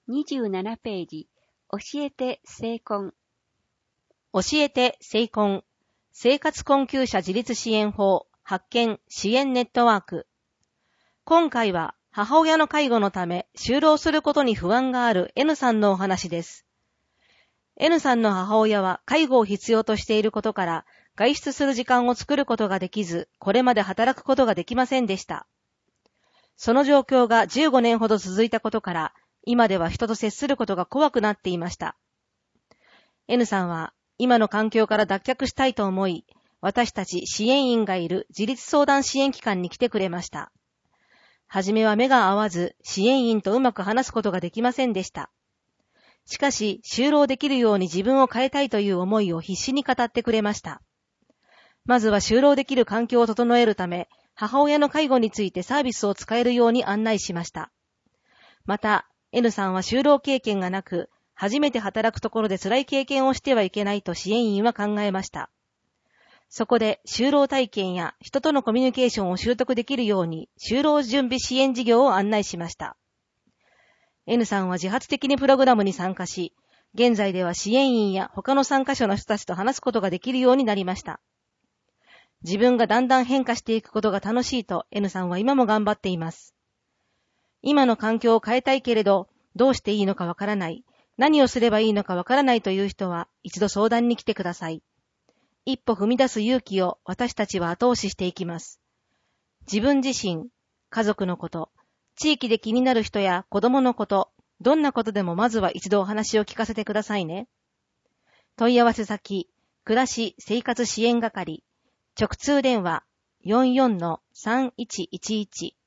27ページ、教えて成婚。 教えて成婚。生活困窮者自立支援法発見支援ネットワーク。今回は母親の介護のため就労することに不安がある N さんのお話です。N さんの母親は介護を必要としていることから外出する時間を作ることができず、これまで働くことができませんでした。その状況が15年ほど続いたことから、今では人と接することが怖くなっていました。N さんは今の環境から脱却したいと思い、私たち支援員がいる自立相談支援機関に来てくれました。はじめは目が合わず、支援員とうまく話すことができませんでした。しかし、就労できるように自分を変えたいという思いを必死に語ってくれました。まずは就労できる環境を整えるため、母親の介護についてサービスを使えるように案内しました。また、N さんは就労経験がなく、初めて働くところで辛い経験をしてはいけないと支援員は考えました。そこで就労体験や人とのコミュニケーションを習得できるように就労準備支援事業を案内しました。N さんは自発的にプログラムに参加し、現在では支援員や他の参加者の人たちと話すことができるようになりました。自分がだんだん変化していくことが楽しいと N さんは今も頑張っています。今の環境を変えたいけれど、どうしていいのかわからない、何をすればいいのかわからないという人は一度相談に来てください。一歩踏み出す勇気を私たちは後押ししていきます。自分自身、家族のこと、地域で気になる人や子供のこと、どんなことでもまずは一度お話を聞かせてくださいね。問い合わせ先、暮らし生活支援係、直通電話 44-3111